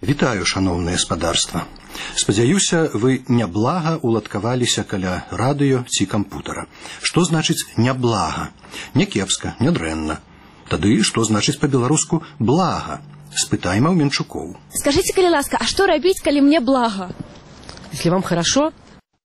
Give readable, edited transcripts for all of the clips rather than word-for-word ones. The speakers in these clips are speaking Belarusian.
Вітаю, шановнае спадарства. Спадзяюся, вы няблага уладкаваліся каля радыё ці кампутара. Што значыць няблага? Не кепска, не дрэнна. Тады што значыць па-беларуску блага? Спытайма ў Менчукоў. Скажите, калі ласка, а што рабіць, калі мне блага? Если вам хорошо?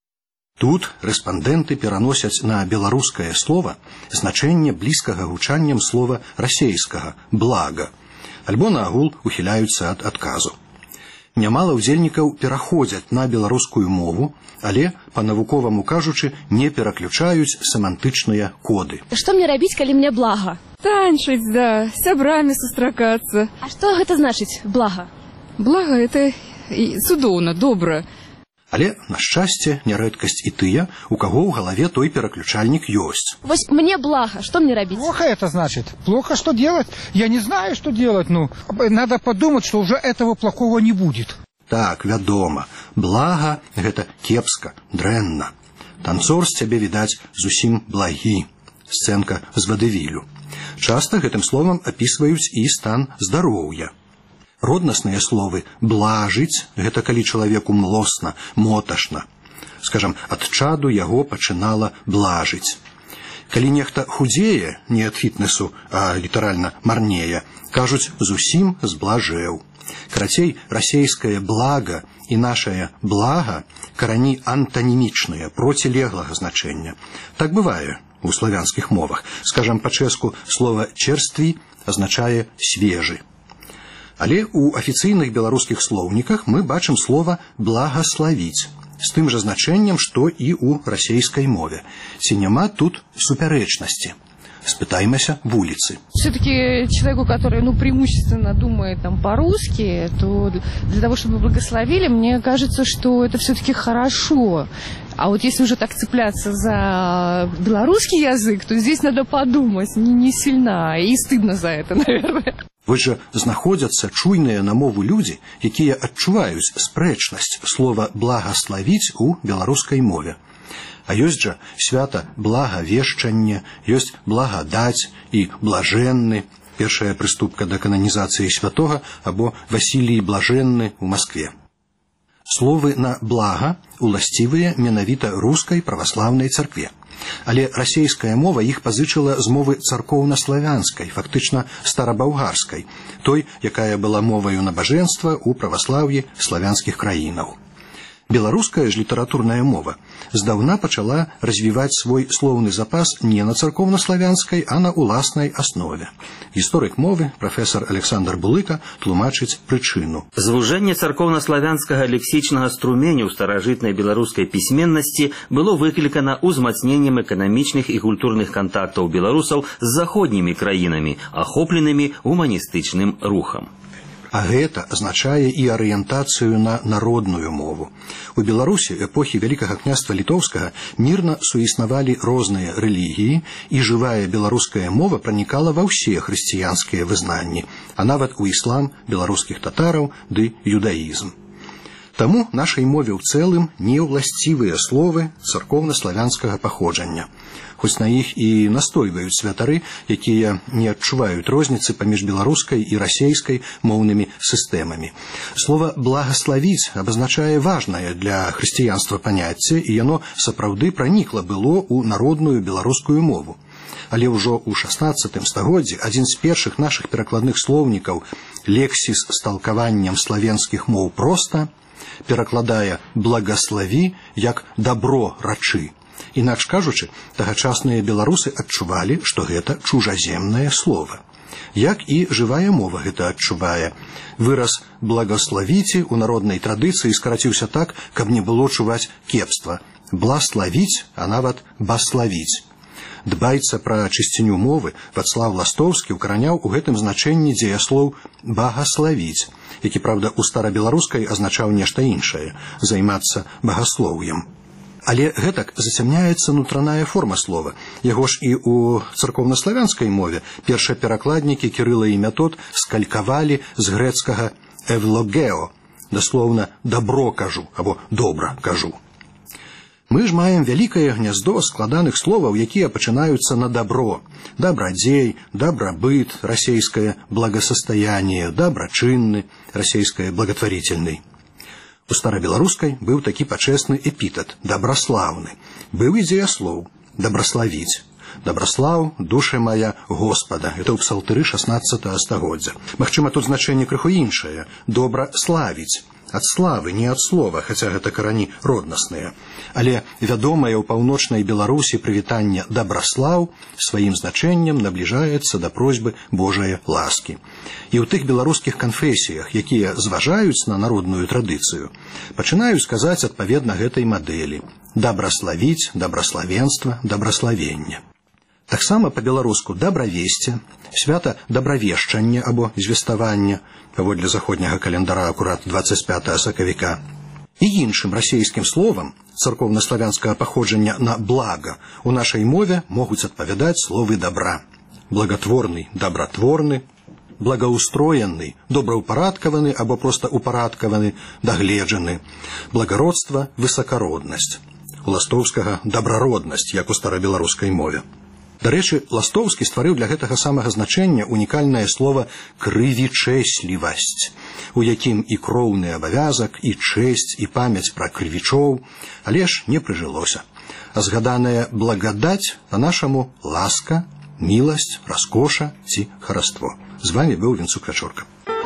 Тут рэспандэнты пераносяць на беларускае слова значэнне блізкага гучаннем слова расейскага блага, альбо наогул ухіляюцца ад адказу. Нямала ўдзельнікаў пераходзяць на беларускую мову, але, па-навуковаму кажучы, не пераключаюць семантычныя коды. Што мне рабіць, калі мне блага? Танчыць, да, з сябрамі сустракацца. А што гэта значыць, блага? Блага, это цудоўна, добра. Але, на шчасце, нярэдкасць і тыя, у каго ў галаве той пераключальнік ёсць. Вось мне блага, што мне рабіць? Плохо это значит. Плохо что делать? Я не знаю, что делать. Надо подумать, что уже этого плохого не будет. Так, вядома. Блага – гэта кепска, дрэнна. Танцор з цябе, відаць, зусім благі. Сцэнка з вадывілю. Часта гэтым словам апісваюць і стан здароўя. Роднасныя словы «блажыць» – гэта калі чалавеку млосна, моташна. Скажам, ад чаду яго пачынала блажыць. Калі нехта худзее, не ад фітнесу, а літаральна марнее, кажуць «зусім зблажэў». Карацей, расейскае «блага» і нашае «блага» карані антанімічныя, процілеглага значэння. Так бывае у славянскіх мовах. Скажам, па-чэску слова «черстві» азначае «свежы». Але ў афіцыйных беларускіх слоўніках мы бачым слова «благаславіць» з тым жа значэннем, што і ў расейскай мове. Ці няма тут супярэчнасці? Спытаймася вуліцы. Все-таки человеку, который преимущественно думает по-русски, то для того, чтобы благословили, мне кажется, что это все-таки хорошо. А вот если уже так цепляться за белорусский язык, то здесь надо подумать, не сильно, и стыдно за это, наверное. Вось жа знаходзяцца чуйныя на мову людзі, якія адчуваюць спрэчнасць слова «благаславіць» у беларускай мове. А ёсць жа свята благавешчанне, ёсць благадаць і блажэнны, першая прыступка да кананізацыі святога, або Васілій Блажэнны ў Маскве. Словы на «блага» уласцівыя менавіта рускай праваслаўнай царкве. Але расейская мова іх пазычыла з мовы царкоўна-славянскай, фактычна старабаўгарскай, той, якая была моваю набажэнства ў праваслаўі славянскіх краінаў. Беларуская ж літаратурная мова здаўна пачала развіваць свой слоўны запас не на царкоўна-славянскай, а на уласнай аснове. Гісторык мовы, прафесар Александр Булыка, тлумачыць прычыну. Звужэнне царкоўна-славянскага лексічнага струменю ў старажытнай беларускай пісьменнасці было выклікана ўзмацненнем эканамічных і культурных кантактаў беларусаў з заходнімі краінамі, ахопленымі гуманістычным рухам. А гэта азначае і арыентацыю на народную мову. У Беларусі эпохі Вялікага княства Літоўскага мірна суіснавалі розныя рэлігіі, і жывая беларуская мова пранікала ва ўсе хрысціянскія вызнанні, а нават у іслам беларускіх татараў ды юдаізм. Таму нашай мове ў цэлым не ўласцівыя словы царкоўна-славянскага паходжання. Хоць на іх і настойваюць святары, якія не адчуваюць розніцы паміж беларускай і расейскай моўнымі сістэмамі. Слова «благаславіць» абазначае важнае для хрысціянства паняцце, і яно сапраўды пранікла было ў народную беларускую мову. Але ўжо ў 16 стагоддзі адзін з першых нашых перакладных слоўнікаў «Лексіс з талкаваннем славенскіх моў проста» перакладае «благаславі» як «дабро рачы». Інакш кажучы, тагачасныя беларусы адчувалі, што гэта чужаземнае слова. Як і жывая мова гэта адчувае. Выраз «благаславіце» у народнай традыцыі скараціўся так, каб не было чуваць кепства. «Блаславіць», а нават «баславіць». Дбайца пра чысціню мовы Вацлаў Ластоўскі ўкараняў у гэтым значэнні дзеяслоў «багаславіць», які, праўда, у старабеларускай азначаў нешта іншае – займацца багаслоўем. Але гэтак зацямняецца нутраная форма слова. Яго ж і ў царкоўна-славянскай мове першаперакладнікі Кірыла і Мятод скалькавалі з грэцкага «эвлогео», даслоўна «дабро кажу» або «добра кажу». Мы ж маем вялікае гняздо складаных словаў, якія пачынаюцца на добро. Добрадзей, добробыт, расейскае благосостояние, добрачынны, расейскае благотворительный. У старабеларускай быў такі пачэсны эпітет добраслаўны. Быў і дзеяслоў добраславіць. Добраслаў, душа моя Господа. Это ў псалтыры 16 стагоддзя. Магчыма, тут значэнне крыху іншае. Добра славіць. Ад славы, не ад слова, хаця гэта карані роднасныя. Але вядомае ў паўночнай Беларусі прывітанне добраслаў сваім значэннем набліжаецца да просьбы Божае ласкі. І ў тых беларускіх канфесіях, якія зважаюць на народную традыцыю, пачынаюць казаць адпаведна гэтай мадэлі: добраславіць, добраславенства, добраславенне. Таксама па-беларуску добравесце, свята добравешчання або звеставання, паводле заходняга календара акурат 25 сакавіка. І іншым расейскім словам царкоўна-славянскага паходжання на блага у нашай мове могуць адпавядаць словы добра. Благотворны, добратворны, благоустроены, добраўпарадкаваны або проста упарадкаваны, дагледжаны. Благародства, высакароднасць. У ластоўскага добрароднасць, як у старабеларускай мове. Дарэчы, Ластоўскі стварыў для гэтага самага значэння унікальнае слова крывічэслівасць, у якім і кроўны абавязак, і чэсць, і памяць пра крывічоў, але ж не прыжылося. А згаданае благадаць па-нашаму ласка, міласць, раскоша ці хараство. З вами быў Вінцук Вячорка.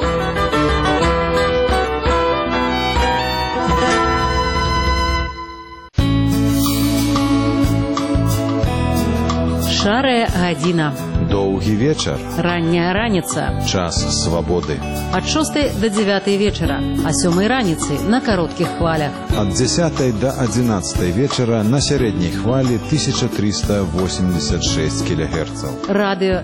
Шарая гадзіна. Доўгі вечар. Ранняя раніца. Час свабоды. Ад 6 до 9 вечара, а 7 раніцы на кароткіх хвалях. Ад 10 до 11 вечара на сярэдняй хвалі 1386 кГц. Радыё